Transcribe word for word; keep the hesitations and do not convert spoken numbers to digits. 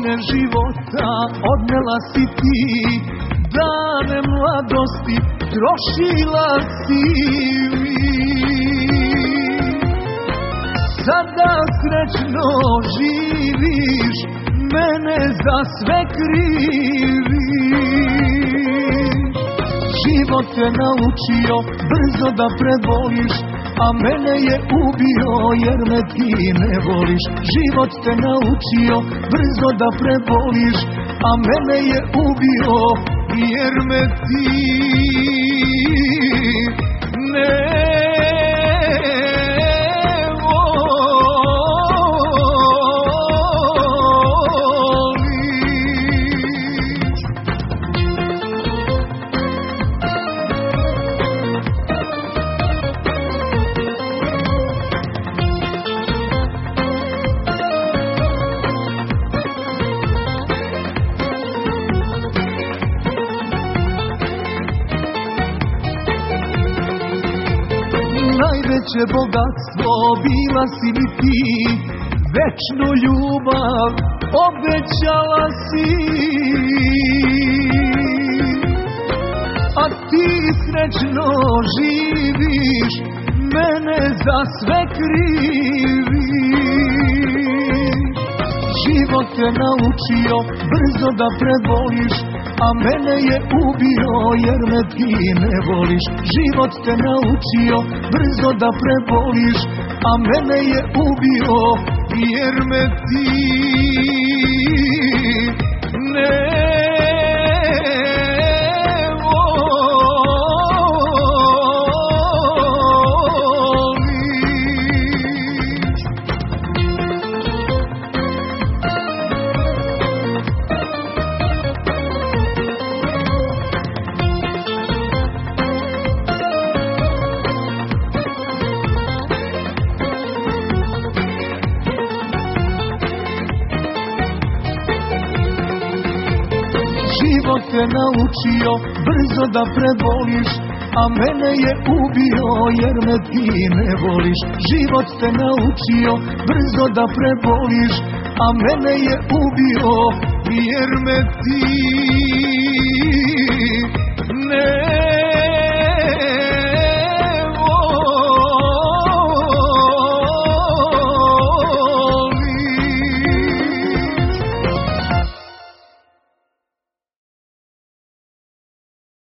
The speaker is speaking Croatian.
godine života odnela si ti, dane mladosti trošila si mi. Sada srećno živiš, mene za sve kriviš. Život te naučio brzo da preboliš, a mene je ubio jer me ti ne voliš. Život te naučio brzo da preboliš, a mene je ubio jer me ti ne najveće bogatstvo bila si mi ti, večnu ljubav obećala si, a ti srećno živiš, mene za sve kriviš. Život te naučio brzo da preboliš, a mene je ubio jer me ti ne voliš. Život te naučio brzo da preboliš, a mene je ubio jer me ti ne Život te naučio brzo da preboliš, a mene je ubio jer me ti ne voliš. Život te naučio brzo da preboliš, a mene je ubio jer me ti